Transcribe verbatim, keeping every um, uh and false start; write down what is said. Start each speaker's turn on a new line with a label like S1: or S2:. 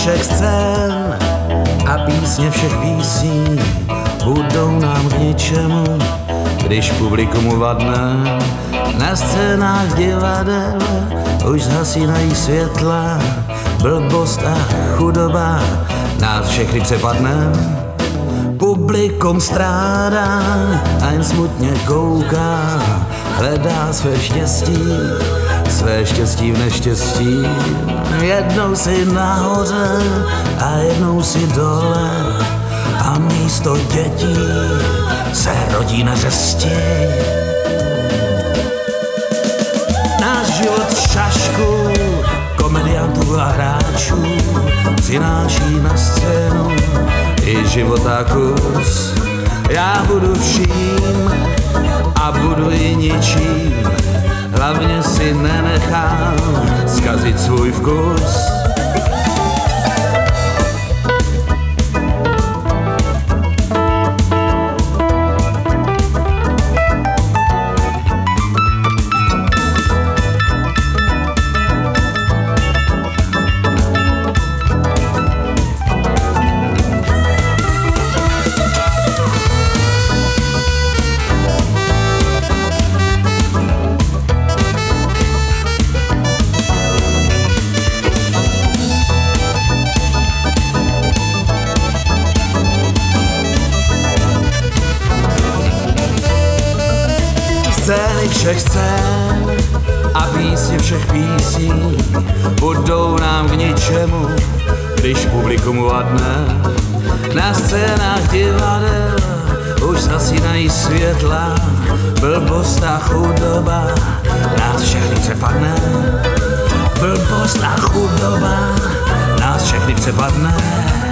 S1: všech scén a písně všech písní budou nám k ničemu, když publikum uvadne. Na scénách divadel už zhasínají světla, blbost a chudoba nás všechny přepadne. Publikum strádá a jen smutně kouká, hledá své štěstí, své štěstí v neštěstí. Jednou si nahoře a jednou si dole a místo dětí se rodí neřesti. Náš život šašku komediantů a hráčů přináší na scénu i života kus. Já budu vším a budu i ničím, hlavně si nenechám zkazit svůj vkus. Scény všech scén a písně všech písní budou nám k ničemu, když publikum uvadne. Na scénách divadel už zasínají světla, blbost a chudoba nás všechny přepadne. Blbost a chudoba nás všechny přepadne.